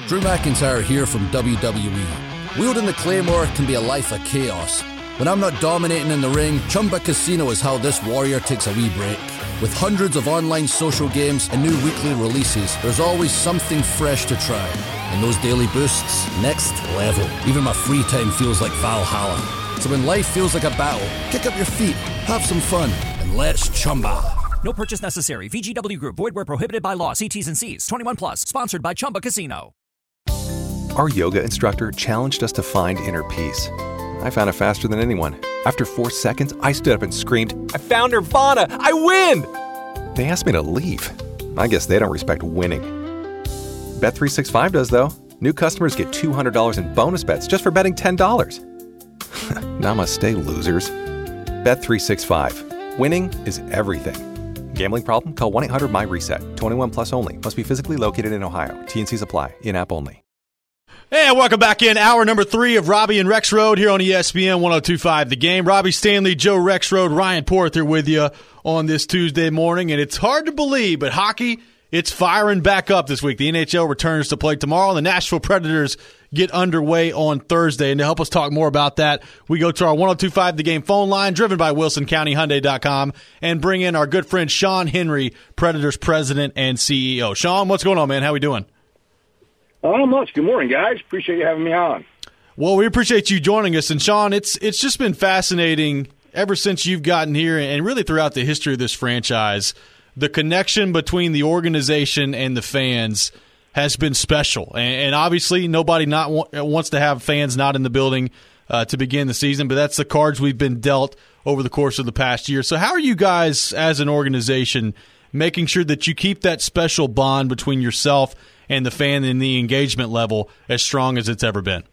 Drew McIntyre here from WWE. Wielding the Claymore can be a life of chaos. When I'm not dominating in the ring, Chumba Casino is how this warrior takes a wee break. With hundreds of online social games and new weekly releases, there's always something fresh to try. And those daily boosts, next level. Even my free time feels like Valhalla. So when life feels like a battle, kick up your feet, have some fun, and let's Chumba. No purchase necessary. VGW Group. Void where prohibited by law. See T's and C's. 21 plus. Sponsored by Chumba Casino. Our yoga instructor challenged us to find inner peace. I found it faster than anyone. After 4 seconds, I stood up and screamed, "I found Nirvana! I win!" They asked me to leave. I guess they don't respect winning. Bet365 does, though. New customers get $200 in bonus bets just for betting $10. Namaste, losers. Bet365. Winning is everything. Gambling problem? Call 1-800-MY-RESET. 21 plus only. Must be physically located in Ohio. T&Cs apply. In-app only. And welcome back in. Hour number 3 of Robbie and Rex Road here on ESPN 102.5 The Game. Robbie Stanley, Joe Rex Road, Ryan Porter with you on this Tuesday morning. And it's hard to believe, but hockey, it's firing back up this week. The NHL returns to play tomorrow. The Nashville Predators get underway on Thursday. And to help us talk more about that, we go to our 102.5 The Game phone line, driven by WilsonCountyHyundai.com, and bring in our good friend Sean Henry, Predators president and CEO. Sean, what's going on, man? How we doing? Not much. Good morning, guys. Appreciate you having me on. Well, we appreciate you joining us. And, Sean, it's just been fascinating ever since you've gotten here and really throughout the history of this franchise. The connection between the organization and the fans has been special. And obviously, nobody wants to have fans not in the building to begin the season, but that's the cards we've been dealt over the course of the past year. So how are you guys as an organization making sure that you keep that special bond between yourself and the fan and the engagement level as strong as it's ever been?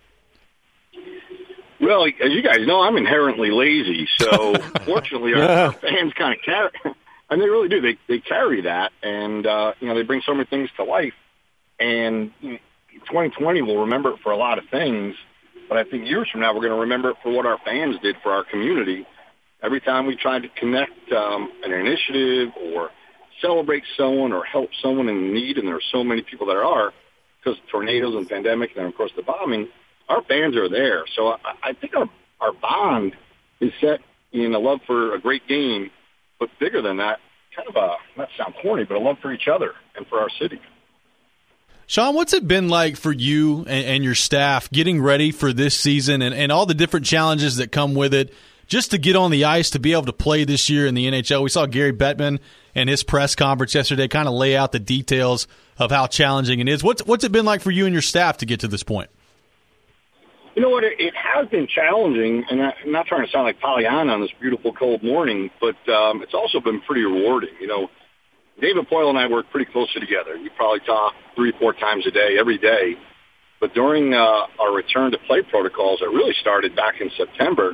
Well, as you guys know, I'm inherently lazy, so fortunately our fans kind of carry, and they really do. They carry that, and they bring so many things to life. And 2020 we'll remember it for a lot of things, but I think years from now we're going to remember it for what our fans did for our community. Every time we tried to connect an initiative or celebrate someone or help someone in need, and there are so many people that are because of tornadoes and pandemic and, of course, the bombing, our fans are there. So I think our bond is set in a love for a great game, but bigger than that, kind of not to sound corny, but a love for each other and for our city. Sean, what's it been like for you and your staff getting ready for this season and all the different challenges that come with it, just to get on the ice, to be able to play this year in the NHL? We saw Gary Bettman and his press conference yesterday kind of lay out the details of how challenging it is. What's it been like for you and your staff to get to this point? You know what? It has been challenging, and I'm not trying to sound like Pollyanna on this beautiful cold morning, but it's also been pretty rewarding. You know, David Poyle and I work pretty closely together. We probably talk 3-4 times a day, every day. But during our return to play protocols that really started back in September,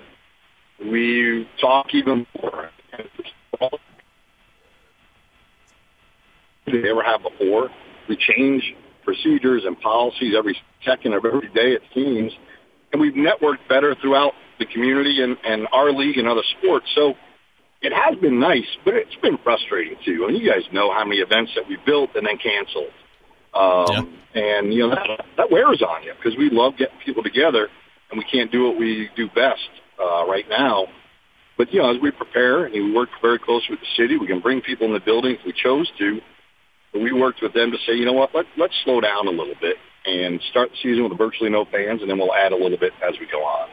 we talk even more than they ever have before. We change procedures and policies every second of every day, it seems. And we've networked better throughout the community and our league and other sports. So it has been nice, but it's been frustrating, too. I mean, you guys know how many events that we built and then canceled. And, you know, that wears on you because we love getting people together, and we can't do what we do best right now. But, you know, as we prepare, and we work very closely with the city, we can bring people in the building if we chose to. But we worked with them to say, you know what, let's slow down a little bit and start the season with virtually no fans, and then we'll add a little bit as we go on.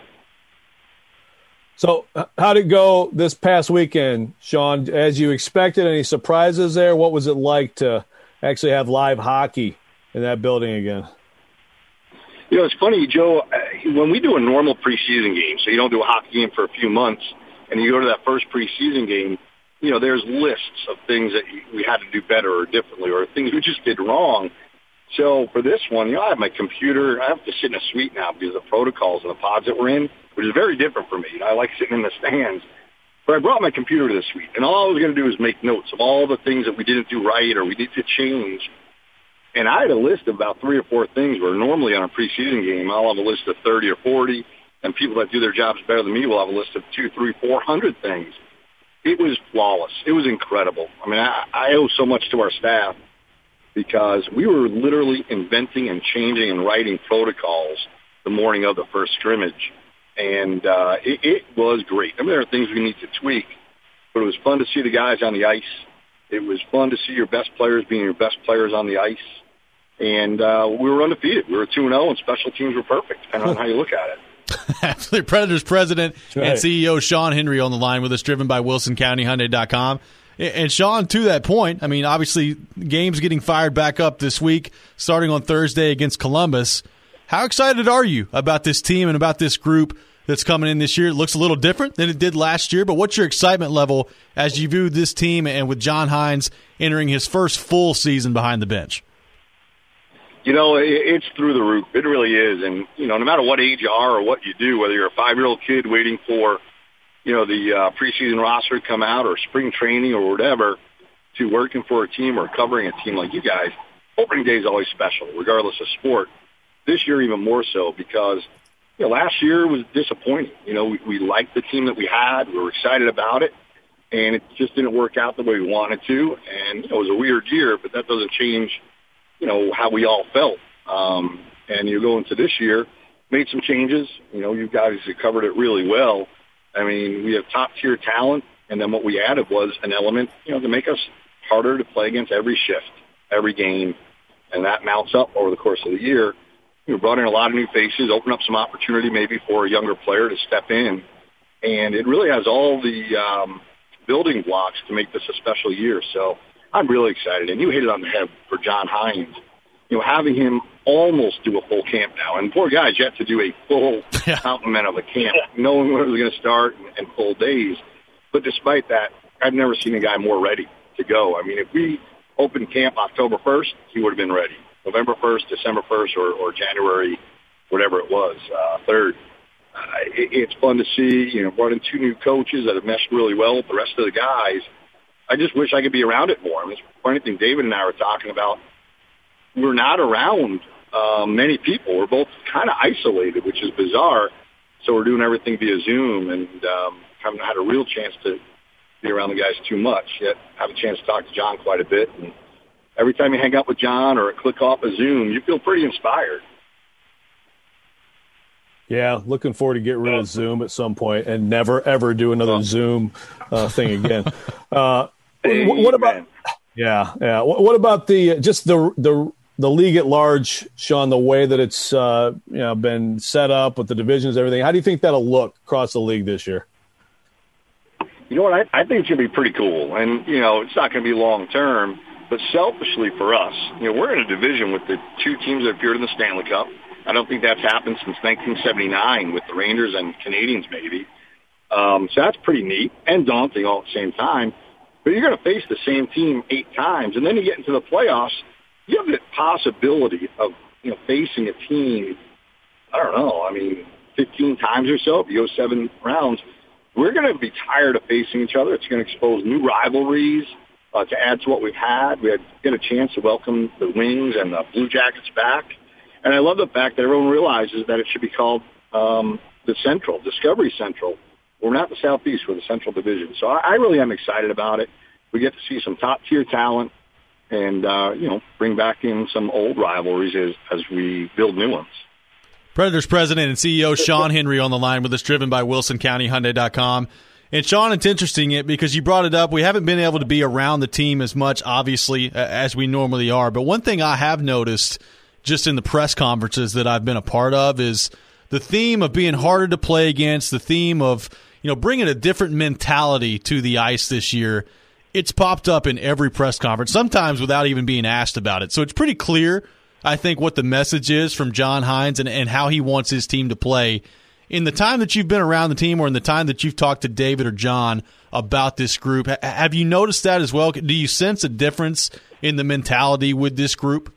So how did it go this past weekend, Sean? As you expected, any surprises there? What was it like to actually have live hockey in that building again? You know, it's funny, Joe, when we do a normal preseason game, so you don't do a hockey game for a few months, and you go to that first preseason game, you know, there's lists of things that we had to do better or differently or things we just did wrong. So for this one, you know, I have my computer. I have to sit in a suite now because of the protocols and the pods that we're in, which is very different for me. You know, I like sitting in the stands. But I brought my computer to the suite, and all I was going to do is make notes of all the things that we didn't do right or we need to change. And I had a list of about 3 or 4 things where normally on a preseason game, I'll have a list of 30 or 40, and people that do their jobs better than me will have a list of 200, 300, 400 things. It was flawless. It was incredible. I mean, I owe so much to our staff. because we were literally inventing and changing and writing protocols the morning of the first scrimmage. And it was great. I mean, there are things we need to tweak, but it was fun to see the guys on the ice. It was fun to see your best players being your best players on the ice. And we were undefeated. We were 2-0, and special teams were perfect, depending on how you look at it. Absolutely. Predators president and CEO Sean Henry on the line with us, driven by WilsonCountyHyundai.com. And Sean, to that point, I mean, obviously, games getting fired back up this week, starting on Thursday against Columbus. How excited are you about this team and about this group that's coming in this year? It looks a little different than it did last year, but what's your excitement level as you view this team and with John Hynes entering his first full season behind the bench? You know, it's through the roof. It really is. And, you know, no matter what age you are or what you do, whether you're a 5-year-old kid waiting for, you know, the preseason roster to come out or spring training or whatever, to working for a team or covering a team like you guys, opening day is always special, regardless of sport. This year even more so because, you know, last year was disappointing. You know, we liked the team that we had. We were excited about it, and it just didn't work out the way we wanted to. And, you know, it was a weird year, but that doesn't change, you know, how we all felt. And you go into this year, made some changes. You know, you guys have covered it really well. I mean, we have top-tier talent, and then what we added was an element, you know, to make us harder to play against every shift, every game, and that mounts up over the course of the year. We brought in a lot of new faces, opened up some opportunity maybe for a younger player to step in, and it really has all the building blocks to make this a special year. So I'm really excited, and you hit it on the head for John Hynes. You know, having him almost do a full camp now, and poor guy's yet to do a full complement of a camp, knowing when it was going to start and full days. But despite that, I've never seen a guy more ready to go. I mean, if we opened camp October 1st, he would have been ready. November 1st, December 1st, or January, whatever it was, 3rd. It's fun to see, you know, brought in 2 new coaches that have meshed really well with the rest of the guys. I just wish I could be around it more. I mean, it's a funny thing David and I were talking about. We're not around many people. We're both kind of isolated, which is bizarre. So we're doing everything via Zoom and haven't had a real chance to be around the guys too much, yet have a chance to talk to John quite a bit. And every time you hang out with John or click off a Zoom, you feel pretty inspired. Yeah, looking forward to get rid of Zoom at some point and never, ever do another Zoom thing again. What about – yeah. What about the league at large, Sean, the way that it's been set up with the divisions and everything? How do you think that'll look across the league this year? You know what? I think it's going to be pretty cool. And, you know, it's not going to be long-term. But selfishly for us, you know, we're in a division with the 2 teams that appeared in the Stanley Cup. I don't think that's happened since 1979 with the Rangers and Canadians maybe. So that's pretty neat and daunting all at the same time. But you're going to face the same team 8 times, and then you get into the playoffs, you have the possibility of, you know, facing a team, I don't know, 15 times or so if you go 7 rounds. We're going to be tired of facing each other. It's going to expose new rivalries. To add to what we've had, we get a chance to welcome the Wings and the Blue Jackets back. And I love the fact that everyone realizes that it should be called the Central, Discovery Central. We're not the Southeast, we're the Central Division. So I really am excited about it. We get to see some top-tier talent and, bring back in some old rivalries as we build new ones. Predators president and CEO Sean Henry on the line with us, driven by WilsonCountyHyundai.com. And, Sean, it's interesting because you brought it up. We haven't been able to be around the team as much, obviously, as we normally are. But one thing I have noticed just in the press conferences that I've been a part of is the theme of being harder to play against, the theme of, you know, bringing a different mentality to the ice this year. It's popped up in every press conference, sometimes without even being asked about it. So it's pretty clear, I think, what the message is from John Hynes and how he wants his team to play. In the time that you've been around the team or in the time that you've talked to David or John about this group, have you noticed that as well? Do you sense a difference in the mentality with this group?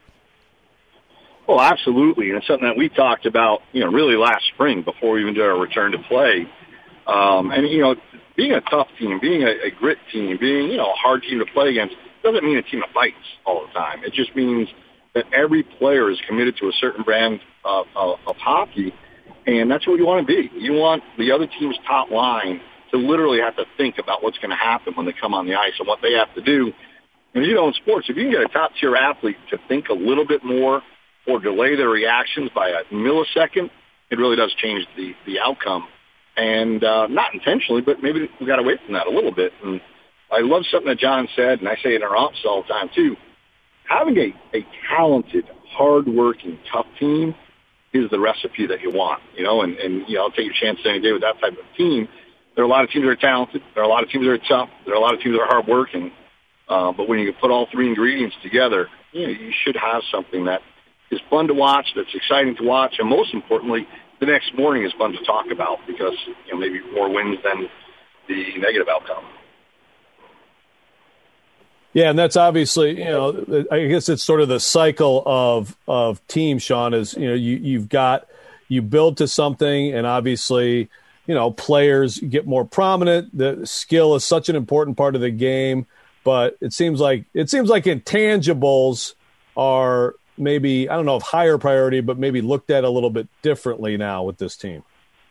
Well, absolutely. And it's something that we talked about, you know, really last spring before we even did our return to play. And, you know, being a tough team, being a grit team, being, you know, a hard team to play against doesn't mean a team that fights all the time. It just means that every player is committed to a certain brand of hockey. And that's what you want to be. You want the other team's top line to literally have to think about what's going to happen when they come on the ice and what they have to do And in sports, if you can get a top-tier athlete to think a little bit more or delay their reactions by a millisecond, it really does change the outcome. And not intentionally, but maybe we got away from that a little bit. And I love something that John said, and I say it in our office all the time too. Having a talented, hard-working, tough team is the recipe that you want, and I'll take your chance any day with that type of team. There are a lot of teams that are talented. There are a lot of teams that are tough. There are a lot of teams that are hard-working. But when you put all three ingredients together, you should have something that is fun to watch, that's exciting to watch, and most importantly, the next morning is fun to talk about because maybe more wins than the negative outcome. Yeah, and that's obviously, I guess it's sort of the cycle of teams, Sean, is, you build to something, and obviously, players get more prominent. The skill is such an important part of the game, but it seems like intangibles are maybe, I don't know if higher priority, but maybe looked at a little bit differently now with this team.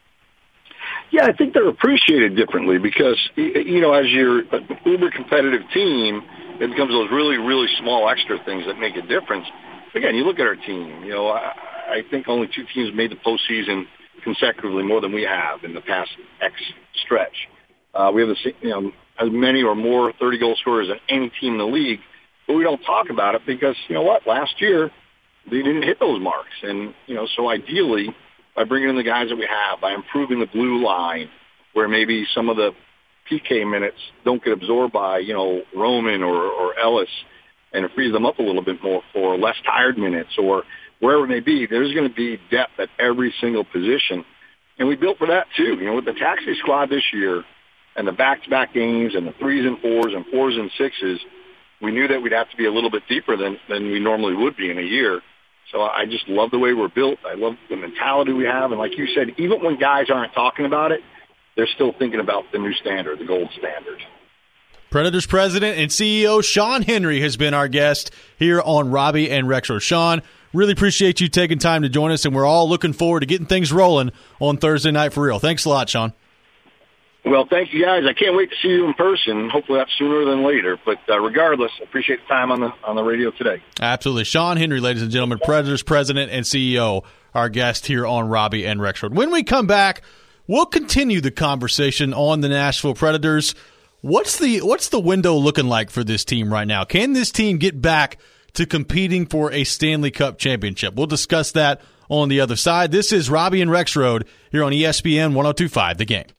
Yeah, I think they're appreciated differently because, as you're an uber competitive team, it becomes those really, really small extra things that make a difference. Again, you look at our team, I think only two teams made the postseason consecutively more than we have in the past X stretch. We have as many or more 30-goal scorers than any team in the league, but we don't talk about it because, last year they didn't hit those marks. And, so ideally, by bringing in the guys that we have, by improving the blue line, where maybe some of the PK minutes don't get absorbed by, Roman or Ellis, and it frees them up a little bit more for less tired minutes or wherever it may be. There's going to be depth at every single position. And we built for that, too. With the taxi squad this year and the back-to-back games and the 3s and 4s and 4s and 6s, we knew that we'd have to be a little bit deeper than we normally would be in a year. So I just love the way we're built. I love the mentality we have. And like you said, even when guys aren't talking about it, they're still thinking about the new standard, the gold standard. Predators president and CEO Sean Henry has been our guest here on Robbie and Rexrode. Sean, really appreciate you taking time to join us, and we're all looking forward to getting things rolling on Thursday Night for Real. Thanks a lot, Sean. Well, thank you, guys. I can't wait to see you in person. Hopefully that's sooner than later. But regardless, I appreciate the time on the radio today. Absolutely. Sean Henry, ladies and gentlemen, Predators president and CEO, our guest here on Robbie and Rexrode. When we come back, we'll continue the conversation on the Nashville Predators. What's the window looking like for this team right now? Can this team get back to competing for a Stanley Cup championship? We'll discuss that on the other side. This is Robbie and Rexrode here on ESPN 102.5 The Game.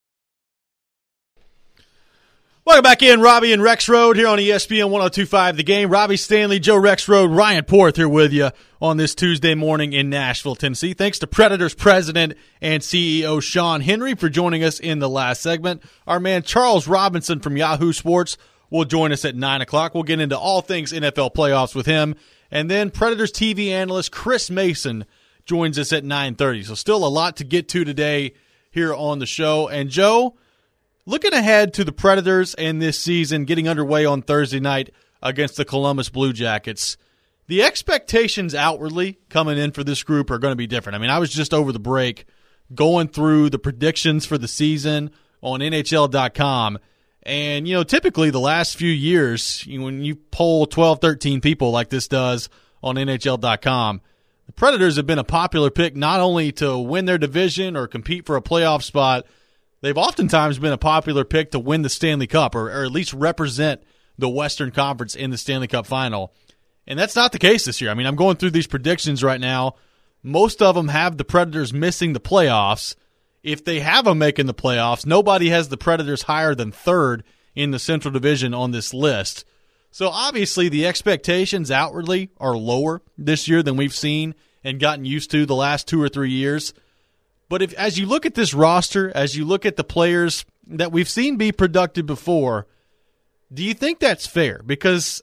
Welcome back in, Robbie and Rexrode here on ESPN 102.5 The Game. Robbie Stanley, Joe Rexrode, Ryan Porth here with you on this Tuesday morning in Nashville, Tennessee. Thanks to Predators president and CEO Sean Henry for joining us in the last segment. Our man Charles Robinson from Yahoo Sports will join us at 9 o'clock. We'll get into all things NFL playoffs with him. And then Predators TV analyst Chris Mason joins us at 9:30. So still a lot to get to today here on the show. And Joe, looking ahead to the Predators and this season getting underway on Thursday night against the Columbus Blue Jackets, the expectations outwardly coming in for this group are going to be different. I mean, I was just over the break going through the predictions for the season on NHL.com, and, typically the last few years, when you poll 12, 13 people like this does on NHL.com, the Predators have been a popular pick not only to win their division or compete for a playoff spot. They've oftentimes been a popular pick to win the Stanley Cup or at least represent the Western Conference in the Stanley Cup final. And that's not the case this year. I mean, I'm going through these predictions right now. Most of them have the Predators missing the playoffs. If they have them making the playoffs, nobody has the Predators higher than third in the Central Division on this list. So obviously the expectations outwardly are lower this year than we've seen and gotten used to the last 2 or 3 years. But as you look at this roster, as you look at the players that we've seen be productive before, do you think that's fair? Because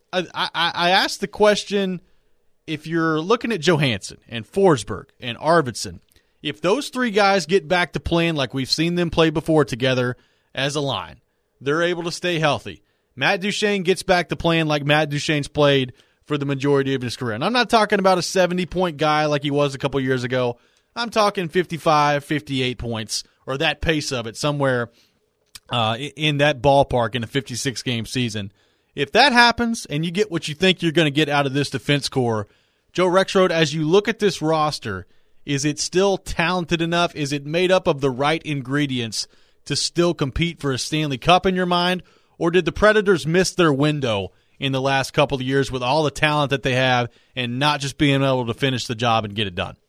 I asked the question, if you're looking at Johansson and Forsberg and Arvidsson, if those three guys get back to playing like we've seen them play before together as a line, they're able to stay healthy. Matt Duchene gets back to playing like Matt Duchene's played for the majority of his career. And I'm not talking about a 70-point guy like he was a couple years ago. I'm talking 55, 58 points, or that pace of it, somewhere in that ballpark in a 56-game season. If that happens and you get what you think you're going to get out of this defense core, Joe Rexrode, as you look at this roster, is it still talented enough? Is it made up of the right ingredients to still compete for a Stanley Cup in your mind? Or did the Predators miss their window in the last couple of years with all the talent that they have and not just being able to finish the job and get it done?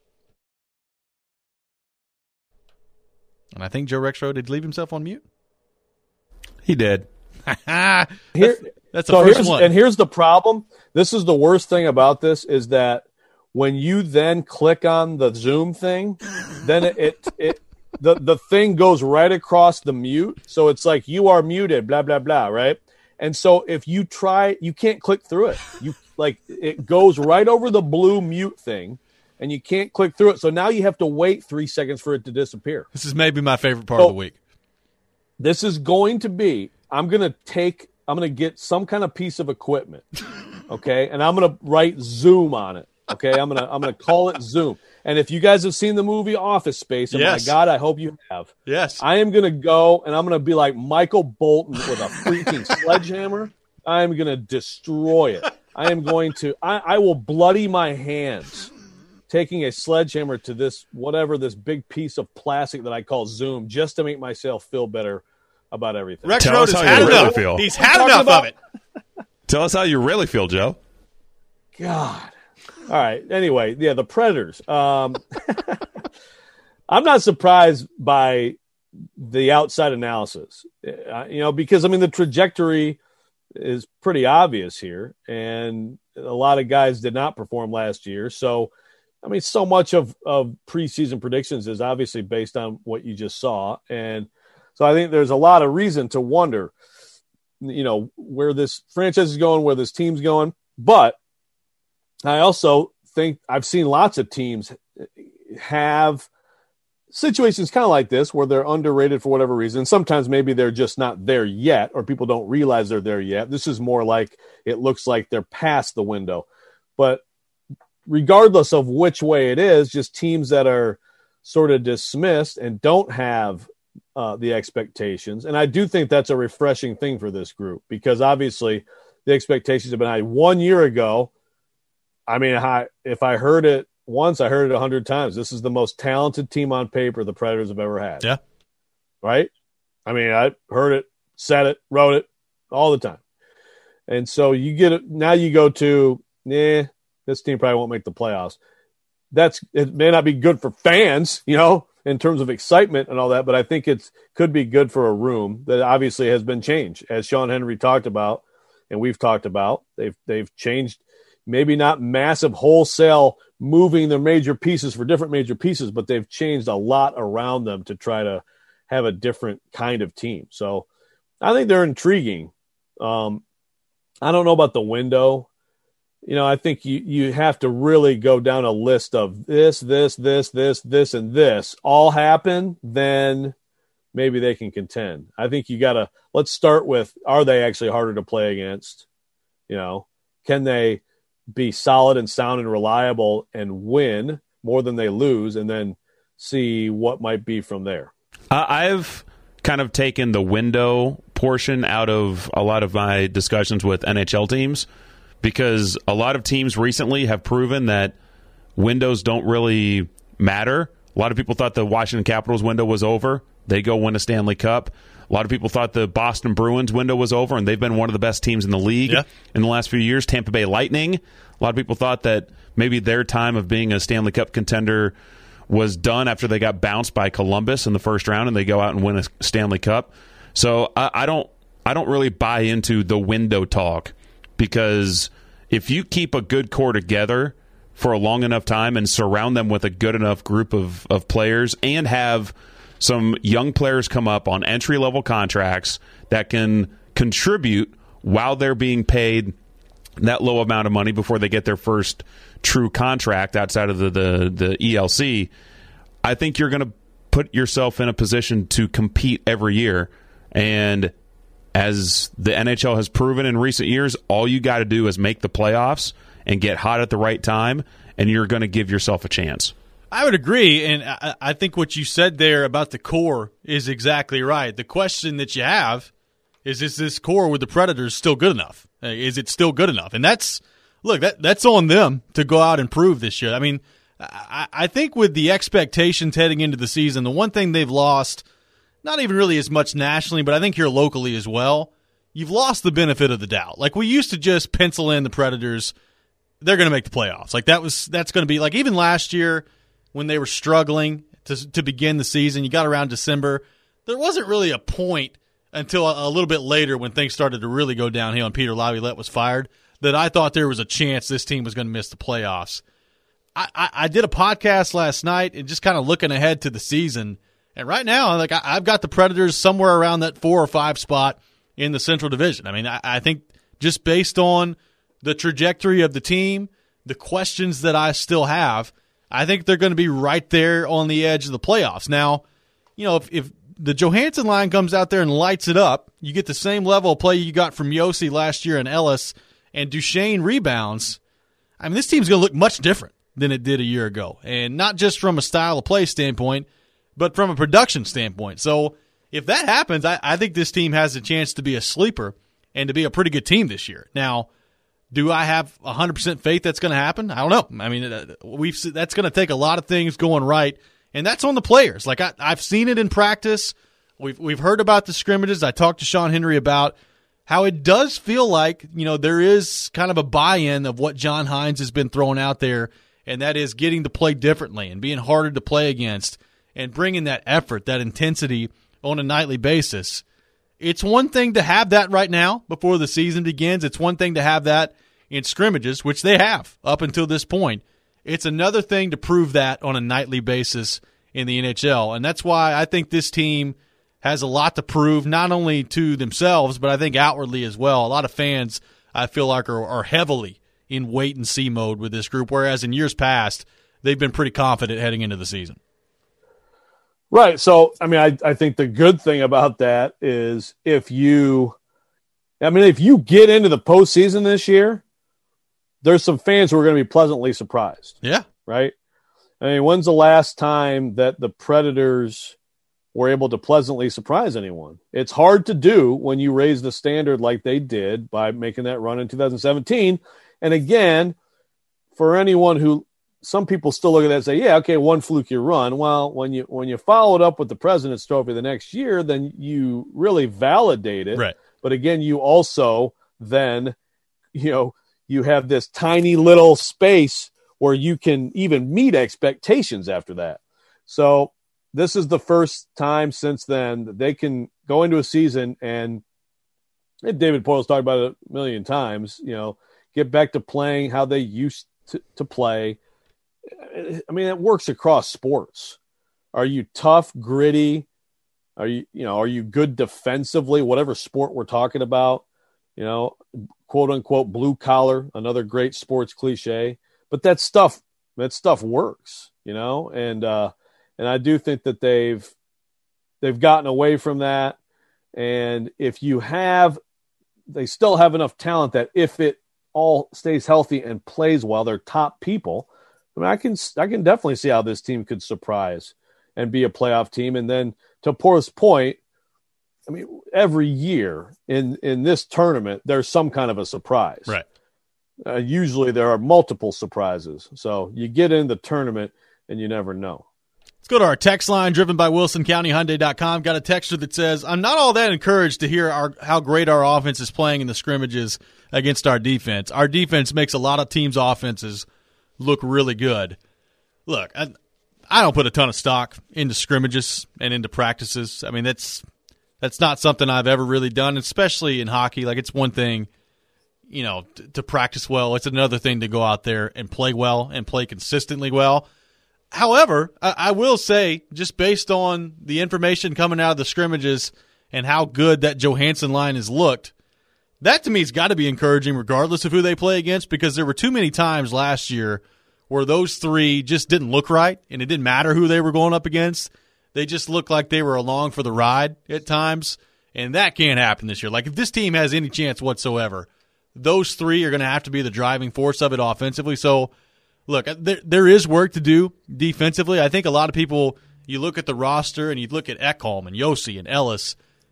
And I think Joe Rexrode did leave himself on mute. He did. That's the first one. And here's the problem. This is the worst thing about this is that when you then click on the Zoom thing, then the thing goes right across the mute. So it's like you are muted, blah, blah, blah, right? And so if you try, you can't click through it. It goes right over the blue mute thing, and you can't click through it. So now you have to wait 3 seconds for it to disappear. This is maybe my favorite part of the week. This is going to be, I'm going to get some kind of piece of equipment, okay? And I'm going to write Zoom on it, okay? I'm going to call it Zoom. And if you guys have seen the movie Office Space, and yes. My God, I hope you have. Yes. I am going to go, and I'm going to be like Michael Bolton with a freaking sledgehammer. I am going to destroy it. I will bloody my hands taking a sledgehammer to this big piece of plastic that I call Zoom just to make myself feel better about everything. Rexrode has had enough. Feel. He's had enough of it. Tell us how you really feel, Joe. God. All right. Anyway, yeah, the Predators. I'm not surprised by the outside analysis, because, the trajectory is pretty obvious here, and a lot of guys did not perform last year. So, so much of preseason predictions is obviously based on what you just saw. And so I think there's a lot of reason to wonder, where this franchise is going, where this team's going. But I also think I've seen lots of teams have situations kind of like this where they're underrated for whatever reason. Sometimes maybe they're just not there yet, or people don't realize they're there yet. This is more like it looks like they're past the window. But regardless of which way it is, just teams that are sort of dismissed and don't have the expectations. And I do think that's a refreshing thing for this group, because obviously the expectations have been high. 1 year ago, if I heard it once, I heard it 100 times. This is the most talented team on paper the Predators have ever had. Yeah. Right? I heard it, said it, wrote it all the time. And so you get it. Now you go to, this team probably won't make the playoffs. It may not be good for fans, in terms of excitement and all that, but I think it could be good for a room that obviously has been changed, as Sean Henry talked about, and we've talked about. They've changed, maybe not massive wholesale moving their major pieces for different major pieces, but they've changed a lot around them to try to have a different kind of team. So I think they're intriguing. I don't know about the window. I think you have to really go down a list of this, and this all happen, then maybe they can contend. I think let's start with, are they actually harder to play against? Can they be solid and sound and reliable and win more than they lose, and then see what might be from there? I've kind of taken the window portion out of a lot of my discussions with NHL teams, because a lot of teams recently have proven that windows don't really matter. A lot of people thought the Washington Capitals window was over. They go win a Stanley Cup. A lot of people thought the Boston Bruins window was over, and they've been one of the best teams in the league in the last few years. Tampa Bay Lightning, a lot of people thought that maybe their time of being a Stanley Cup contender was done after they got bounced by Columbus in the first round, and they go out and win a Stanley Cup. So I don't really buy into the window talk, because if you keep a good core together for a long enough time and surround them with a good enough group of players, and have some young players come up on entry-level contracts that can contribute while they're being paid that low amount of money before they get their first true contract outside of the ELC, I think you're going to put yourself in a position to compete every year. And as the NHL has proven in recent years, all you got to do is make the playoffs and get hot at the right time, and you're going to give yourself a chance. I would agree, and I think what you said there about the core is exactly right. The question that you have Is this core with the Predators still good enough? Is it still good enough? And that's on them to go out and prove this year. I mean, I think with the expectations heading into the season, the one thing they've lost, not even really as much nationally, but I think here locally as well, you've lost the benefit of the doubt. Like, we used to just pencil in the Predators, they're going to make the playoffs. Like, that's going to be, like, even last year when they were struggling to begin the season, you got around December, there wasn't really a point until a little bit later when things started to really go downhill and Peter Laviolette was fired that I thought there was a chance this team was going to miss the playoffs. I did a podcast last night and just kind of looking ahead to the season, and right now, like, I've got the Predators somewhere around that 4 or 5 spot in the Central Division. I mean, I think just based on the trajectory of the team, the questions that I still have, I think they're going to be right there on the edge of the playoffs. Now, you know, if the Johansson line comes out there and lights it up, you get the same level of play you got from Yossi last year and Ellis, and Duchesne rebounds, I mean, this team's going to look much different than it did a year ago. And not just from a style of play standpoint, but from a production standpoint. So if that happens, I think this team has a chance to be a sleeper and to be a pretty good team this year. Now, do I have 100% faith that's going to happen? I don't know. I mean, that's going to take a lot of things going right, and that's on the players. Like, I've seen it in practice. We've heard about the scrimmages. I talked to Sean Henry about how it does feel like, you know, there is kind of a buy-in of what John Hines has been throwing out there, and that is getting to play differently and being harder to play against and bringing that effort, that intensity on a nightly basis. It's one thing to have that right now before the season begins. It's one thing to have that in scrimmages, which they have up until this point. It's another thing to prove that on a nightly basis in the NHL, and that's why I think this team has a lot to prove, not only to themselves, but I think outwardly as well. A lot of fans, I feel like, are heavily in wait-and-see mode with this group, whereas in years past, they've been pretty confident heading into the season. Right. So, I mean, I think the good thing about that is if you get into the postseason this year, there's some fans who are going to be pleasantly surprised. Yeah. Right? I mean, when's the last time that the Predators were able to pleasantly surprise anyone? It's hard to do when you raise the standard like they did by making that run in 2017. And again, for anyone who – some people still look at that and say, yeah, okay, one fluky run. Well, when you follow it up with the President's Trophy the next year, then you really validate it. Right. But again, you also then, you have this tiny little space where you can even meet expectations after that. So this is the first time since then that they can go into a season, and David Poyle's talked about it a million times, get back to playing how they used to play. I mean, it works across sports. Are you tough, gritty? Are you good defensively? Whatever sport we're talking about, quote unquote blue collar, another great sports cliche. But that stuff works, and I do think that they've gotten away from that. And if they still have enough talent that if it all stays healthy and plays well, they're top people. I mean, I can definitely see how this team could surprise and be a playoff team. And then to Porth's point, I mean, every year in this tournament, there's some kind of a surprise. Right. Usually there are multiple surprises. So you get in the tournament and you never know. Let's go to our text line driven by WilsonCountyHyundai.com. Got a texter that says, I'm not all that encouraged to hear how great our offense is playing in the scrimmages against our defense. Our defense makes a lot of teams' offenses look really good. Look, I don't put a ton of stock into scrimmages and into practices. I mean, that's not something I've ever really done, especially in hockey. Like, it's one thing, to practice well. It's another thing to go out there and play well and play consistently well. However, I will say, just based on the information coming out of the scrimmages and how good that Johansson line has looked, that to me has got to be encouraging regardless of who they play against, because there were too many times last year where those three just didn't look right, and it didn't matter who they were going up against. They just looked like they were along for the ride at times, and that can't happen this year. Like, if this team has any chance whatsoever, those three are going to have to be the driving force of it offensively. So, look, there is work to do defensively. I think a lot of people, you look at the roster and you look at Ekholm and Yossi and Ellis,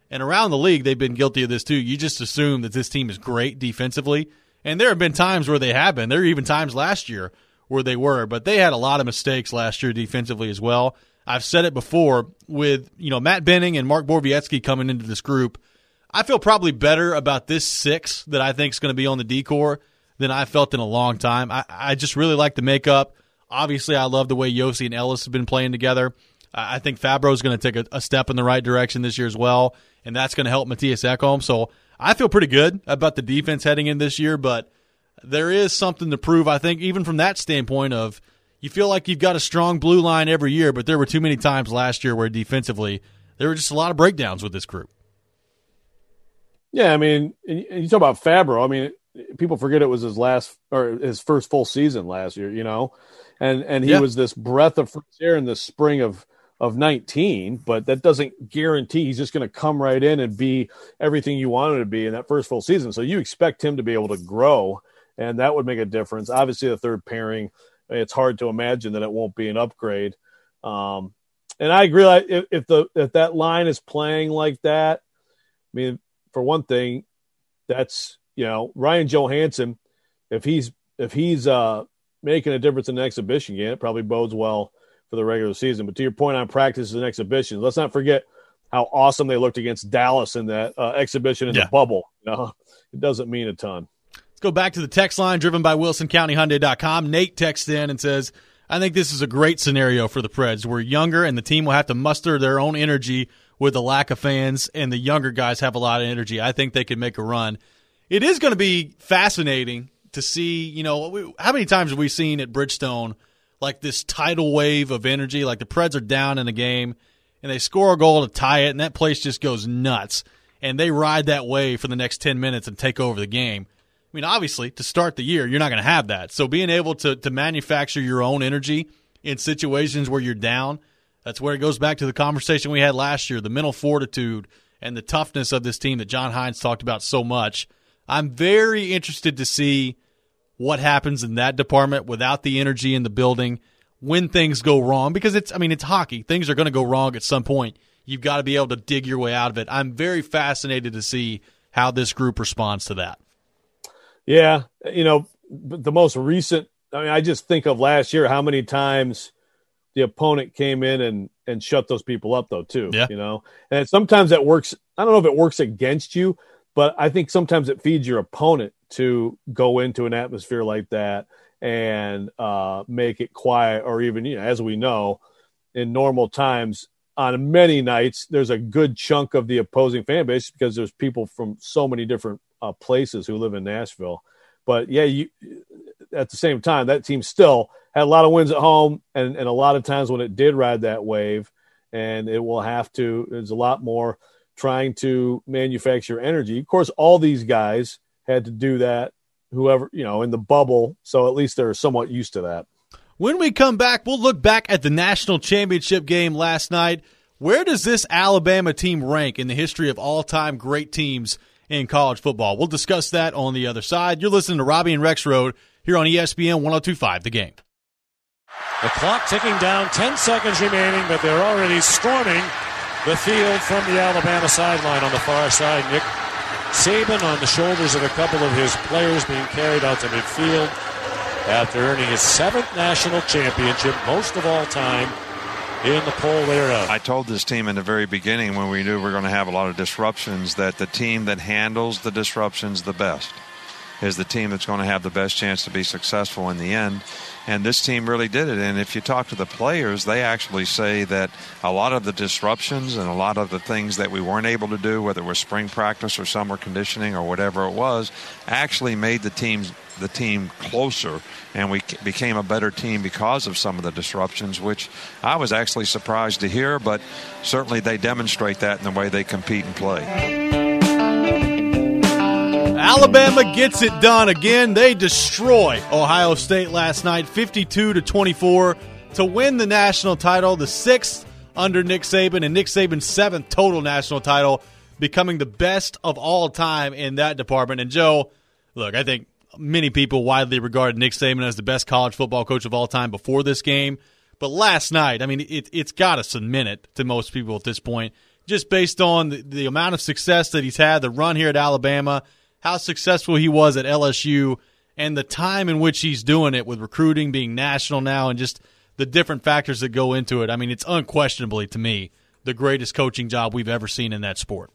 And around the league, they've been guilty of this too. You just assume that this team is great defensively. And there have been times where they have been. There were even times last year where they were. But they had a lot of mistakes last year defensively as well. I've said it before with Matt Benning and Mark Borowiecki coming into this group. I feel probably better about this 6 that I think is going to be on the D-core than I felt in a long time. I just really like the makeup. Obviously, I love the way Yossi and Ellis have been playing together. I think Fabro is going to take a step in the right direction this year as well, and that's going to help Matthias Ekholm. So I feel pretty good about the defense heading in this year, but there is something to prove, I think, even from that standpoint of you feel like you've got a strong blue line every year, but there were too many times last year where defensively there were just a lot of breakdowns with this group. Yeah, I mean, you talk about Fabro. I mean, people forget it was his first full season last year, and he was this breath of fresh air in the spring of 19, but that doesn't guarantee he's just going to come right in and be everything you want him to be in that first full season. So you expect him to be able to grow, and that would make a difference. Obviously, the third pairing, it's hard to imagine that it won't be an upgrade. And I agree. If that line is playing like that, I mean, for one thing, that's Ryan Johansson. If he's making a difference in the exhibition game, it probably bodes well for the regular season. But to your point on practices and exhibitions, let's not forget how awesome they looked against Dallas in that exhibition in the bubble. It doesn't mean a ton. Let's go back to the text line driven by WilsonCountyHyundai.com. Nate texts in and says, I think this is a great scenario for the Preds. We're younger, and the team will have to muster their own energy with the lack of fans, and the younger guys have a lot of energy. I think they could make a run. It is going to be fascinating to see, how many times have we seen at Bridgestone like this tidal wave of energy, like the Preds are down in a game, and they score a goal to tie it, and that place just goes nuts, and they ride that wave for the next 10 minutes and take over the game. I mean, obviously, to start the year, you're not going to have that. So being able to manufacture your own energy in situations where you're down, that's where it goes back to the conversation we had last year, the mental fortitude and the toughness of this team that John Hines talked about so much. I'm very interested to see what happens in that department without the energy in the building when things go wrong, because it's hockey. Things are going to go wrong at some point. You've got to be able to dig your way out of it. I'm very fascinated to see how this group responds to that. Yeah, the most recent, I just think of last year, how many times the opponent came in and shut those people up, though, too. Yeah. And sometimes that works. I don't know if it works against you, but I think sometimes it feeds your opponent to go into an atmosphere like that and make it quiet, or even, as we know, in normal times, on many nights, there's a good chunk of the opposing fan base because there's people from so many different places who live in Nashville. But, yeah, at the same time, that team still had a lot of wins at home, and a lot of times when it did ride that wave, and it will have to – there's a lot more trying to manufacture energy. Of course, all these guys had to do that, whoever, in the bubble, so at least they're somewhat used to that. When we come back, we'll look back at the national championship game last night. Where does this Alabama team rank in the history of all-time great teams in college football? We'll discuss that on the other side. You're listening to Robbie and Rexroad here on ESPN 102.5 The Game. The clock ticking down, 10 seconds remaining, but they're already storming the field from the Alabama sideline on the far side. Nick Saban on the shoulders of a couple of his players being carried out to midfield after earning his 7th national championship, most of all time in the poll era. I told this team in the very beginning when we knew we were going to have a lot of disruptions that the team that handles the disruptions the best is the team that's going to have the best chance to be successful in the end. And this team really did it. And if you talk to the players, they actually say that a lot of the disruptions and a lot of the things that we weren't able to do, whether it was spring practice or summer conditioning or whatever it was, actually made the team closer, and we became a better team because of some of the disruptions, which I was actually surprised to hear, but certainly they demonstrate that in the way they compete and play. Alabama gets it done again. They destroy Ohio State last night, 52-24, to win the national title, the 6th under Nick Saban, and Nick Saban's 7th total national title, becoming the best of all time in that department. And Joe, look, I think many people widely regard Nick Saban as the best college football coach of all time before this game. But last night, it's got to cement it to most people at this point. just based on the amount of success that he's had, the run here at Alabama, how successful he was at LSU, and the time in which he's doing it with recruiting being national now and just the different factors that go into it. I mean, it's unquestionably, to me, the greatest coaching job we've ever seen in that sport.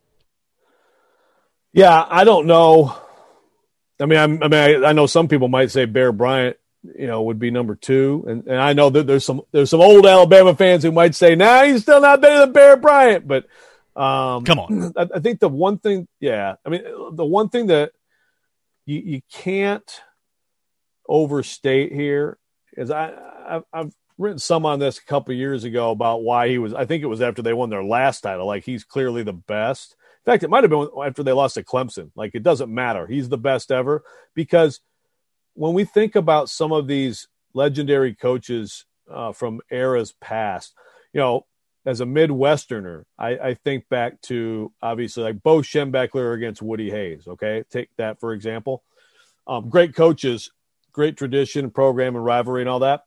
Yeah, I don't know. I know some people might say Bear Bryant, would be number 2, and I know that there's some old Alabama fans who might say, "Nah, he's still not better than Bear Bryant." But come on, I think the one thing, the one thing that you can't overstate here is I've written some on this a couple of years ago about why he was. I think it was after they won their last title. Like, he's clearly the best. In fact, it might have been after they lost to Clemson. Like, it doesn't matter. He's the best ever, because when we think about some of these legendary coaches from eras past, as a Midwesterner, I think back to, obviously, like Bo Schembechler against Woody Hayes. Okay, take that for example. Great coaches, great tradition, program, and rivalry, and all that.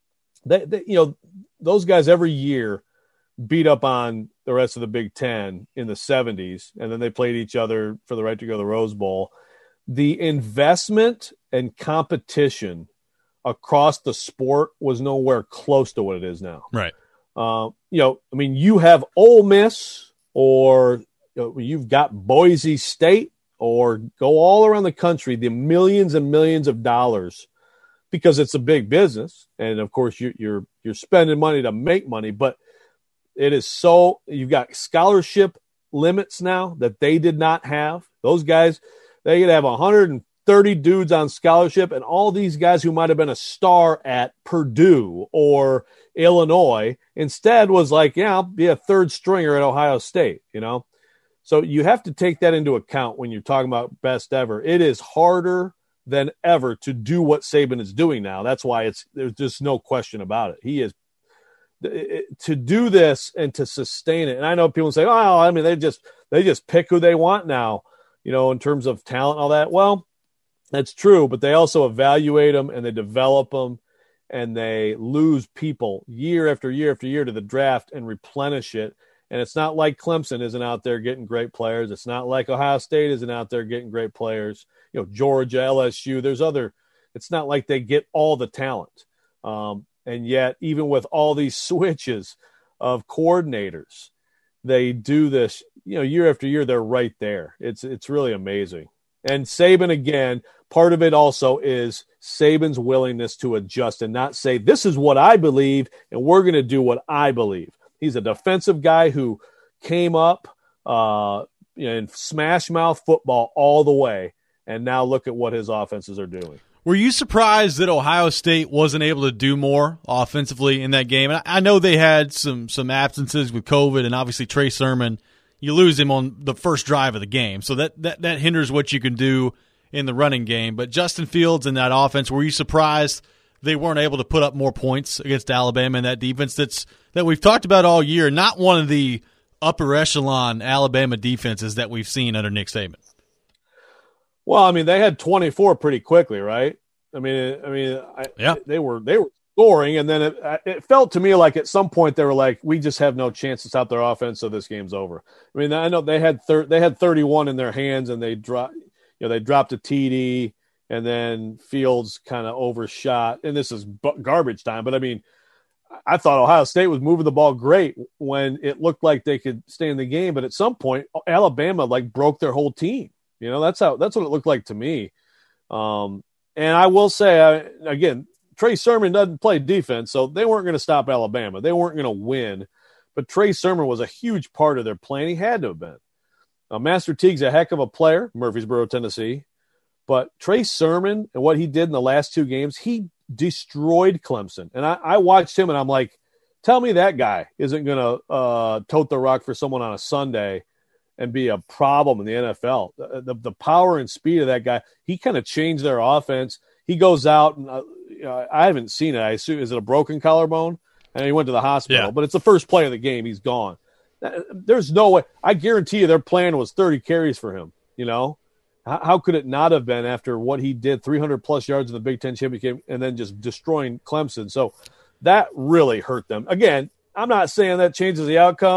Those guys every year beat up on the rest of the Big Ten in the 70s, and then they played each other for the right to go to the Rose Bowl. The investment and competition across the sport was nowhere close to what it is now. Right. You have Ole Miss, or you've got Boise State, or go all around the country, the millions and millions of dollars, because it's a big business. And of course you're spending money to make money, but it is so, you've got scholarship limits now that they did not have. Those guys, they could have 130 dudes on scholarship, and all these guys who might have been a star at Purdue or Illinois instead was like, I'll be a third stringer at Ohio State, So you have to take that into account when you're talking about best ever. It is harder than ever to do what Saban is doing now. That's why there's just no question about it. He is to do this and to sustain it. And I know people say, they just pick who they want now, in terms of talent and all that. Well, that's true, but they also evaluate them and they develop them, and they lose people year after year after year to the draft and replenish it. And it's not like Clemson isn't out there getting great players. It's not like Ohio State isn't out there getting great players. Georgia, LSU, it's not like they get all the talent. And yet, even with all these switches of coordinators, they do this, year after year, they're right there. It's really amazing. And Saban, again, part of it also is Saban's willingness to adjust and not say, this is what I believe, and we're going to do what I believe. He's a defensive guy who came up in smash mouth football all the way, and now look at what his offenses are doing. Were you surprised that Ohio State wasn't able to do more offensively in that game? And I know they had some absences with COVID, and obviously Trey Sermon, you lose him on the first drive of the game, so that hinders what you can do in the running game. But Justin Fields and that offense, were you surprised they weren't able to put up more points against Alabama and that defense that we've talked about all year? Not one of the upper echelon Alabama defenses that we've seen under Nick Saban. Well, they had 24 pretty quickly, right? Yeah. They were scoring, and then it felt to me like at some point they were like, we just have no chance to stop their offense, so this game's over. I know they had 31 in their hands, and they dropped a TD, and then Fields kind of overshot, and this is garbage time. But I thought Ohio State was moving the ball great when it looked like they could stay in the game, but at some point Alabama broke their whole team. That's what it looked like to me. And I will say, again, Trey Sermon doesn't play defense, so they weren't going to stop Alabama. They weren't going to win, but Trey Sermon was a huge part of their plan. He had to have been. Master Teague's a heck of a player, Murfreesboro, Tennessee, but Trey Sermon and what he did in the last 2 games, he destroyed Clemson. And I watched him, and I'm like, tell me that guy isn't going to tote the rock for someone on a Sunday and be a problem in the NFL. The power and speed of that guy, he kind of changed their offense. He goes out, and I haven't seen it. I assume, is it a broken collarbone? And he went to the hospital. Yeah. But it's the first play of the game. He's gone. There's no way. I guarantee you their plan was 30 carries for him. How could it not have been after what he did, 300-plus yards in the Big Ten championship, and then just destroying Clemson? So that really hurt them. Again, I'm not saying that changes the outcome.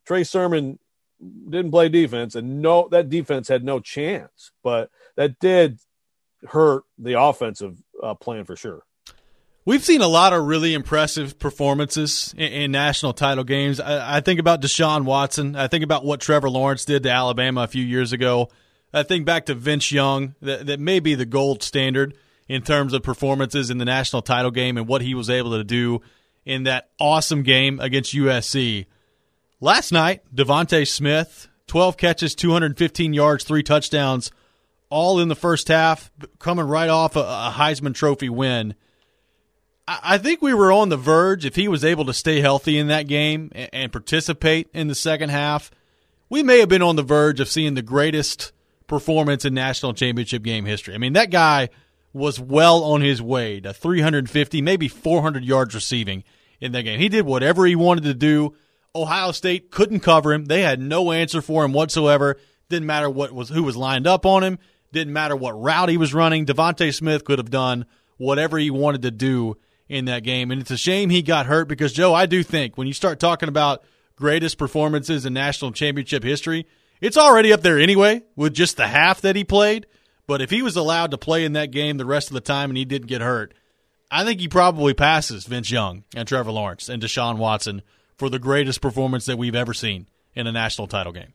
Trey Sermon didn't play defense, and that defense had no chance. But that did hurt the offensive plan for sure. We've seen a lot of really impressive performances in national title games. I think about Deshaun Watson. I think about what Trevor Lawrence did to Alabama a few years ago. I think back to Vince Young, that may be the gold standard in terms of performances in the national title game and what he was able to do in that awesome game against USC. Last night, Devontae Smith, 12 catches, 215 yards, 3 touchdowns, all in the first half, coming right off a Heisman Trophy win. I think we were on the verge, if he was able to stay healthy in that game and participate in the second half, we may have been on the verge of seeing the greatest performance in national championship game history. I mean, that guy was well on his way to 350, maybe 400 yards receiving in that game. He did whatever he wanted to do. Ohio State couldn't cover him. They had no answer for him whatsoever. Didn't matter who was lined up on him. Didn't matter what route he was running. Devontae Smith could have done whatever he wanted to do in that game. And it's a shame he got hurt because, Joe, I do think when you start talking about greatest performances in national championship history, it's already up there anyway with just the half that he played. But if he was allowed to play in that game the rest of the time and he didn't get hurt, I think he probably passes Vince Young and Trevor Lawrence and Deshaun Watson for the greatest performance that we've ever seen in a national title game.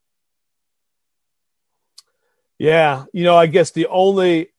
Yeah, I guess the only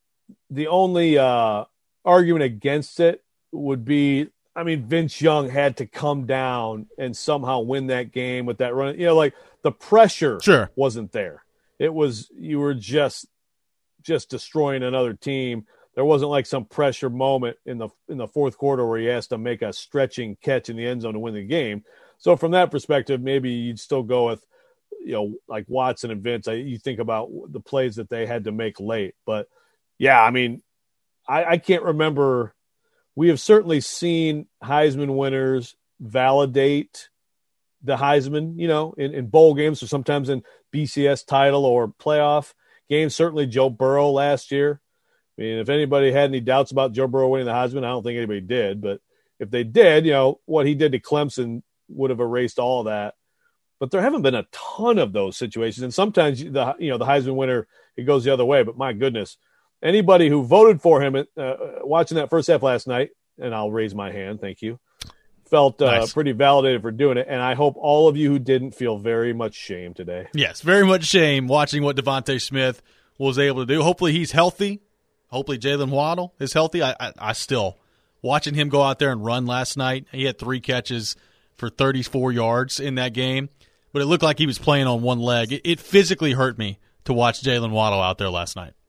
argument against it would be, Vince Young had to come down and somehow win that game with that run. Like the pressure wasn't there. It was, you were just destroying another team. There wasn't like some pressure moment in the fourth quarter where he has to make a stretching catch in the end zone to win the game. So from that perspective, maybe you'd still go with, like Watson and Vince. You think about the plays that they had to make late. But, yeah, I can't remember. We have certainly seen Heisman winners validate the Heisman, in bowl games or sometimes in BCS title or playoff games. Certainly Joe Burrow last year. If anybody had any doubts about Joe Burrow winning the Heisman, I don't think anybody did. But if they did, what he did to Clemson would have erased all of that. But there haven't been a ton of those situations. And sometimes the Heisman winner, it goes the other way. But my goodness, anybody who voted for him watching that first half last night, and I'll raise my hand, thank you, felt nice. Pretty validated for doing it. And I hope all of you who didn't feel very much shame today. Yes, very much shame watching what Devontae Smith was able to do. Hopefully he's healthy. Hopefully Jalen Waddle is healthy. I still, watching him go out there and run last night, he had 3 catches for 34 yards in that game. But it looked like he was playing on one leg. It physically hurt me to watch Jalen Waddle out there last night.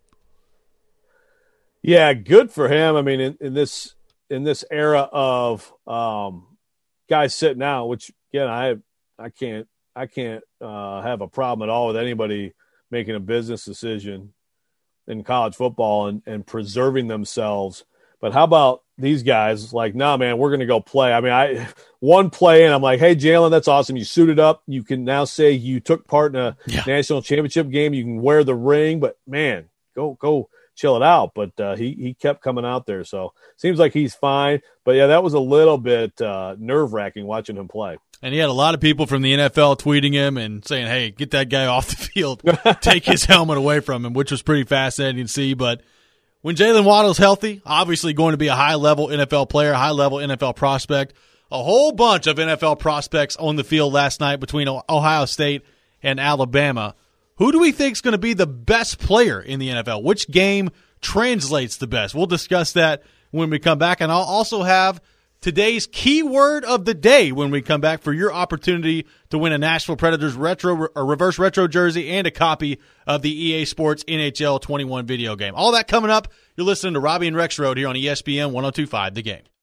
Yeah, good for him. In this era of guys sitting out, which again I can't have a problem at all with anybody making a business decision in college football and preserving themselves. But how about these guys? Like, nah, man, we're going to go play. One play, and I'm like, hey, Jalen, that's awesome. You suited up. You can now say you took part in a national championship game. You can wear the ring, but, man, go chill it out. But he kept coming out there. So seems like he's fine. But, yeah, that was a little bit nerve-wracking watching him play. And he had a lot of people from the NFL tweeting him and saying, hey, get that guy off the field. Take his helmet away from him, which was pretty fascinating to see. But when Jalen Waddle's healthy, obviously going to be a high-level NFL player, high-level NFL prospect. A whole bunch of NFL prospects on the field last night between Ohio State and Alabama. Who do we think is going to be the best player in the NFL? Which game translates the best? We'll discuss that when we come back. And I'll also have today's keyword of the day when we come back for your opportunity to win a Nashville Predators retro or reverse retro jersey and a copy of the EA Sports NHL 21 video game. All that coming up. You're listening to Robbie and Rex Road here on ESPN 102.5 The Game.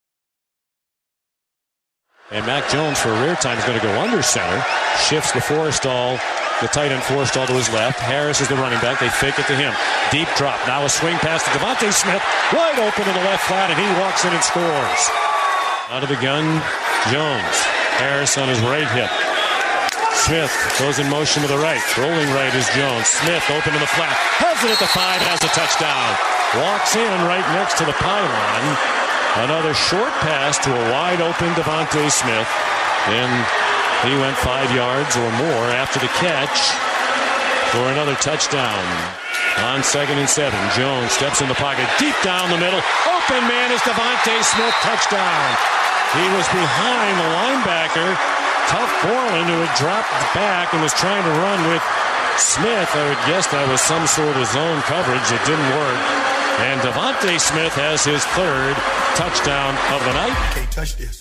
And Mac Jones for a rare time is going to go under center. Shifts the Forrestall, the tight end Forrestall to his left. Harris is the running back. They fake it to him. Deep drop. Now a swing pass to Devontae Smith. Wide open in the left flat, and he walks in and scores. Out of the gun, Jones. Harris on his right hip. Smith goes in motion to the right. Rolling right is Jones. Smith open in the flat. Has it at the 5, has a touchdown. Walks in right next to the pylon. Another short pass to a wide open Devontae Smith. And He went 5 yards or more after the catch for another touchdown. On 2nd and 7, Jones steps in the pocket, deep down the middle. Open man is Devontae Smith, touchdown. He was behind the linebacker, Tuff Borland, who had dropped back and was trying to run with Smith. I would guess that was some sort of zone coverage. It didn't work. And Devontae Smith has his 3rd touchdown of the night. Can't touch this.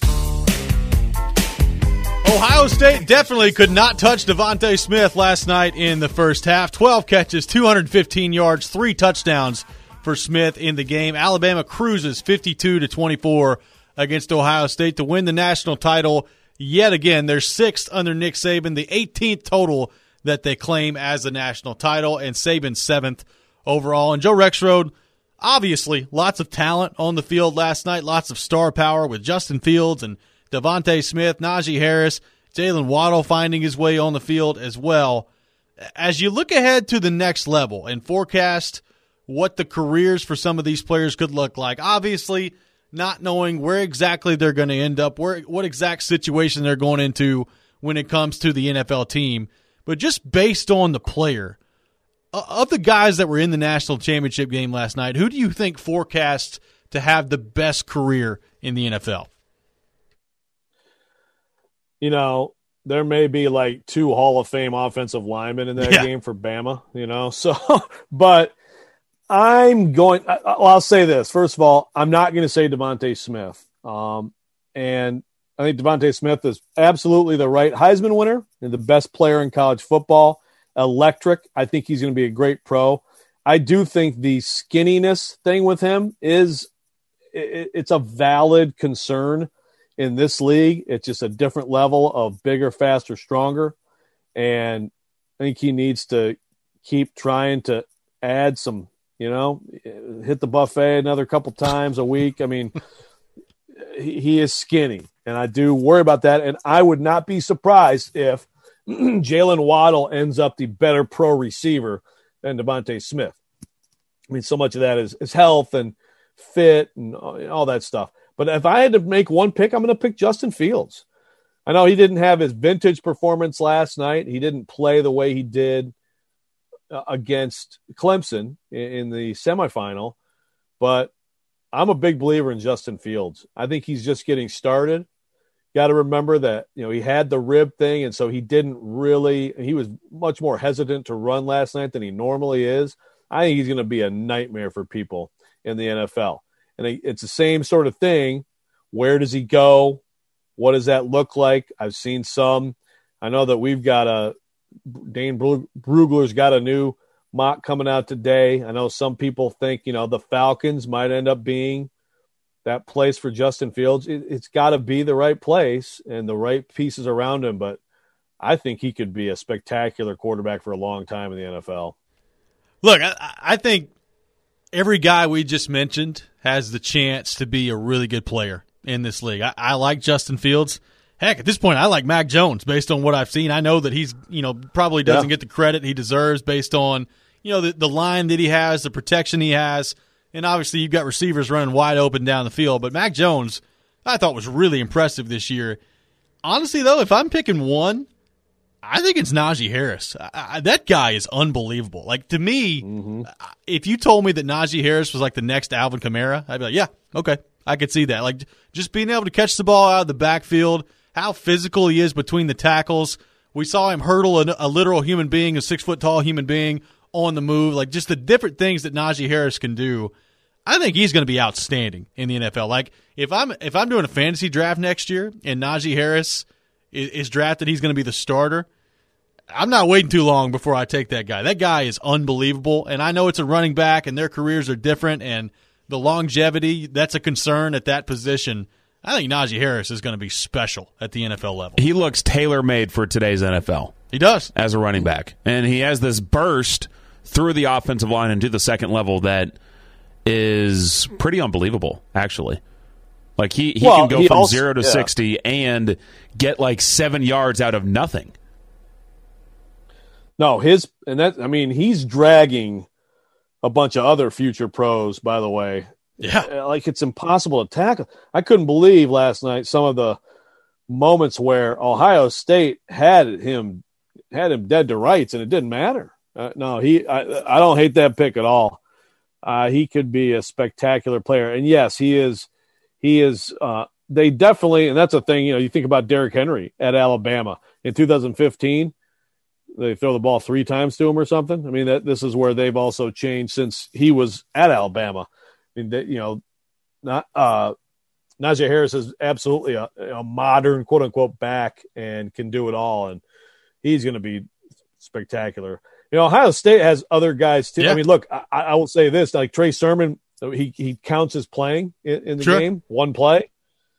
Ohio State definitely could not touch Devontae Smith last night in the first half. 12 catches, 215 yards, 3 touchdowns for Smith in the game. Alabama cruises 52-24 against Ohio State to win the national title yet again. They're 6th under Nick Saban, the 18th total that they claim as the national title, and Saban 7th overall. And Joe Rexrode, obviously, lots of talent on the field last night, lots of star power with Justin Fields and Devontae Smith, Najee Harris, Jalen Waddle finding his way on the field as well. As you look ahead to the next level and forecast what the careers for some of these players could look like, obviously not knowing where exactly they're going to end up, what exact situation they're going into when it comes to the NFL team, but just based on the player, of the guys that were in the national championship game last night, who do you think forecasts to have the best career in the NFL? You know, there may be like 2 Hall of Fame offensive linemen in that game for Bama, you know. So, but I'll say this. First of all, I'm not going to say Devontae Smith. And I think Devontae Smith is absolutely the right Heisman winner and the best player in college football. Electric. I think he's going to be a great pro. I do think the skinniness thing with him it's a valid concern in this league. It's just a different level of bigger, faster, stronger. And I think he needs to keep trying to add some, hit the buffet another couple times a week. I mean, he is skinny, and I do worry about that. And I would not be surprised if Jalen Waddle ends up the better pro receiver than Devontae Smith. I mean, so much of that is health and fit and all that stuff. But if I had to make one pick, I'm going to pick Justin Fields. I know he didn't have his vintage performance last night. He didn't play the way he did against Clemson in the semifinal. But I'm a big believer in Justin Fields. I think he's just getting started. Got to remember that, he had the rib thing, and so he was much more hesitant to run last night than he normally is. I think he's going to be a nightmare for people in the NFL. And it's the same sort of thing. Where does he go? What does that look like? I've seen some. I know that Dane Brugler's got a new mock coming out today. I know some people think, the Falcons might end up being that place for Justin Fields. It's got to be the right place and the right pieces around him. But I think he could be a spectacular quarterback for a long time in the NFL. Look, I think every guy we just mentioned has the chance to be a really good player in this league. I like Justin Fields. Heck, at this point, I like Mac Jones based on what I've seen. I know that he's, probably doesn't get the credit he deserves based on, the line that he has, the protection he has, and obviously you've got receivers running wide open down the field. But Mac Jones, I thought was really impressive this year. Honestly, though, if I'm picking one, I think it's Najee Harris. That guy is unbelievable. Like, to me, if you told me that Najee Harris was like the next Alvin Kamara, I'd be like, yeah, okay, I could see that. Like, just being able to catch the ball out of the backfield, how physical he is between the tackles. We saw him hurdle a literal human being, a 6-foot-tall human being on the move. Like, just the different things that Najee Harris can do. I think he's going to be outstanding in the NFL. Like, if I'm doing a fantasy draft next year and Najee Harris is drafted, he's going to be the starter, I'm not waiting too long before I take that guy. That guy is unbelievable, and I know it's a running back, and their careers are different, and the longevity, that's a concern at that position. I think Najee Harris is going to be special at the NFL level. He looks tailor-made for today's NFL. He does. As a running back. And he has this burst through the offensive line and to the second level that is pretty unbelievable, actually. Like, he can go from 0 to 60 and get like 7 yards out of nothing. No, he's dragging a bunch of other future pros, by the way. Yeah. Like, it's impossible to tackle. I couldn't believe last night some of the moments where Ohio State had him dead to rights, and it didn't matter. I don't hate that pick at all. He could be a spectacular player, and yes, he is. They definitely, and that's a thing. You think about Derrick Henry at Alabama in 2015. They throw the ball 3 times to him or something. I mean, this is where they've also changed since he was at Alabama. I mean, Najee Harris is absolutely a modern, quote unquote, back and can do it all, and he's going to be spectacular. Ohio State has other guys too. Yeah. I mean, look, I will say this: like Trey Sermon, he counts as playing in the game, one play.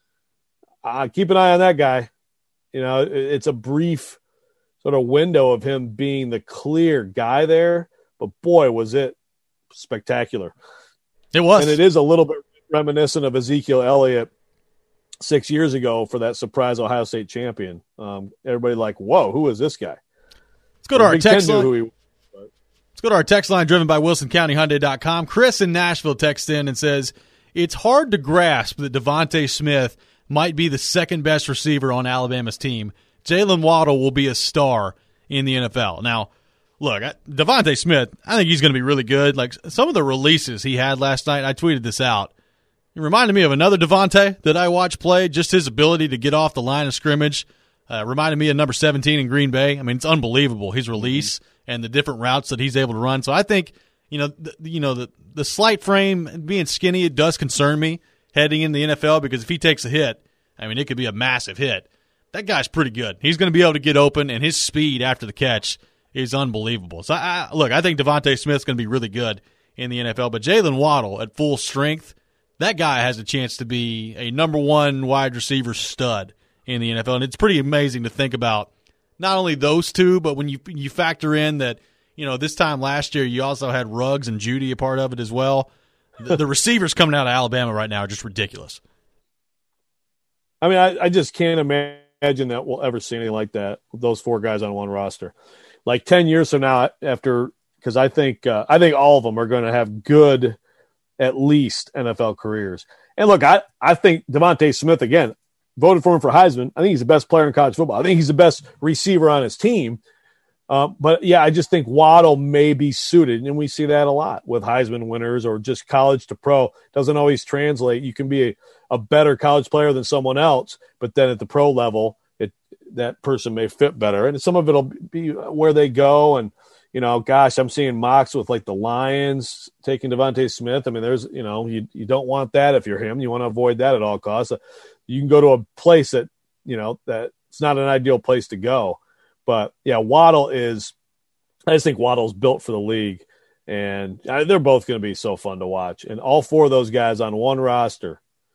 Keep an eye on that guy. It's a brief sort of window of him being the clear guy there, but boy, was it spectacular. It was. And it is a little bit reminiscent of Ezekiel Elliott 6 years ago for that surprise Ohio State champion. Everybody like, whoa, who is this guy? Let's go to our text line. Let's go to our text line driven by WilsonCountyHyundai.com. Chris in Nashville texts in and says, it's hard to grasp that Devontae Smith might be the second best receiver on Alabama's team. Jalen Waddle will be a star in the NFL. Now, look, Devontae Smith, I think he's going to be really good. Like some of the releases he had last night, I tweeted this out. It reminded me of another Devontae that I watched play, just his ability to get off the line of scrimmage. Reminded me of number 17 in Green Bay. I mean, it's unbelievable, his release and the different routes that he's able to run. So I think, the slight frame, being skinny, it does concern me heading in the NFL because if he takes a hit, I mean, it could be a massive hit. That guy's pretty good. He's going to be able to get open, and his speed after the catch is unbelievable. So, I think Devontae Smith's going to be really good in the NFL. But Jalen Waddle at full strength, that guy has a chance to be a number 1 wide receiver stud in the NFL. And it's pretty amazing to think about not only those two, but when you factor in that, this time last year you also had Ruggs and Judy a part of it as well. The receivers coming out of Alabama right now are just ridiculous. I mean, I just can't imagine that we'll ever see anything like that with those 4 guys on one roster. Like 10 years from now, because I think all of them are going to have good, at least NFL careers. And look, I think Devontae Smith, again, voted for him for Heisman. I think he's the best player in college football. I think he's the best receiver on his team. But yeah, I just think Waddle may be suited, and we see that a lot with Heisman winners or just college to pro. Doesn't always translate. You can be a better college player than someone else, but then at the pro level, that person may fit better. And some of it will be where they go. And, I'm seeing mocks with like the Lions taking Devontae Smith. I mean, there's, you don't want that if you're him. You want to avoid that at all costs. You can go to a place that, that it's not an ideal place to go. But, yeah, I just think Waddle's built for the league. And they're both going to be so fun to watch. And all 4 of those guys on one roster,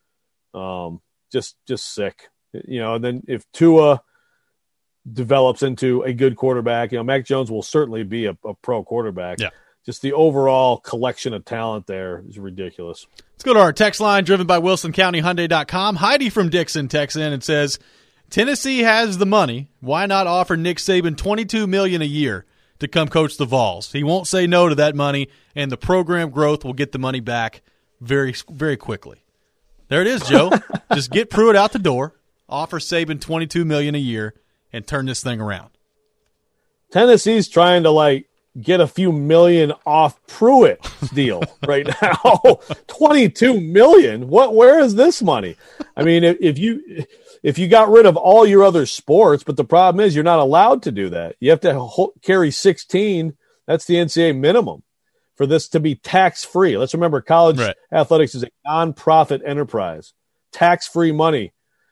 just sick. And then if Tua develops into a good quarterback, Mac Jones will certainly be a pro quarterback. Yeah. Just the overall collection of talent there is ridiculous. Let's go to our text line driven by WilsonCountyHyundai.com. Heidi from Dixon texts in and says, Tennessee has the money. Why not offer Nick Saban $22 million a year to come coach the Vols? He won't say no to that money, and the program growth will get the money back very, very quickly. There it is, Joe. Just get Pruitt out the door, offer Saban $22 million a year, and turn this thing around. Tennessee's trying to get a few million off Pruitt's deal right now. $22 million. Where is this money? I mean, if you got rid of all your other sports, but the problem is you're not allowed to do that. You have to carry 16. That's the NCAA minimum for this to be tax-free. Let's remember, college athletics is a non-profit enterprise. Tax-free money.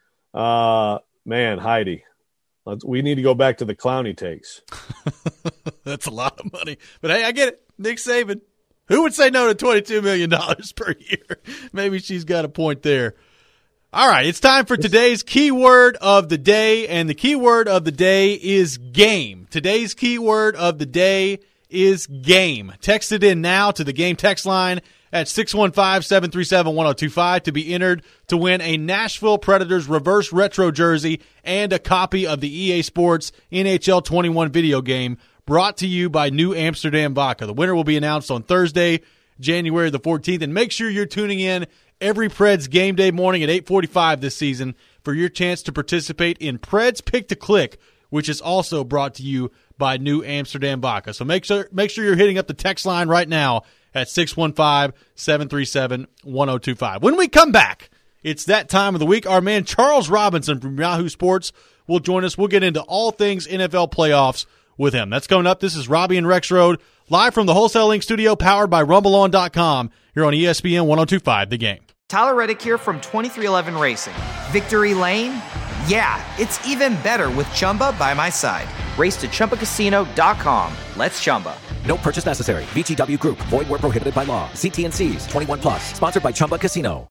Man, Heidi, we need to go back to the clown he takes. That's a lot of money. But, hey, I get it. Nick Saban. Who would say no to $22 million per year? Maybe she's got a point there. All right, it's time for today's keyword of the day, and the keyword of the day is game. Today's keyword of the day is game. Text it in now to the game text line at 615-737-1025 to be entered to win a Nashville Predators reverse retro jersey and a copy of the EA Sports NHL 21 video game brought to you by New Amsterdam Vodka. The winner will be announced on Thursday, January the 14th, and make sure you're tuning in every Preds game day morning at 8:45 this season for your chance to participate in Pred's Pick to Click, which is also brought to you by New Amsterdam Vodka. So make sure you're hitting up the text line right now at 615-737-1025. When we come back, it's that time of the week. Our man Charles Robinson from Yahoo Sports will join us. We'll get into all things NFL playoffs with him. That's coming up. This is Robbie and Rex Road, live from the Wholesale Link studio, powered by RumbleOn.com. Here on ESPN 102.5 The Game. Tyler Reddick here from 2311 Racing. Victory Lane? Yeah, it's even better with Chumba by my side. Race to ChumbaCasino.com. Let's Chumba. No purchase necessary. VGW Group. Void where prohibited by law. See T&Cs. 21+. Sponsored by Chumba Casino.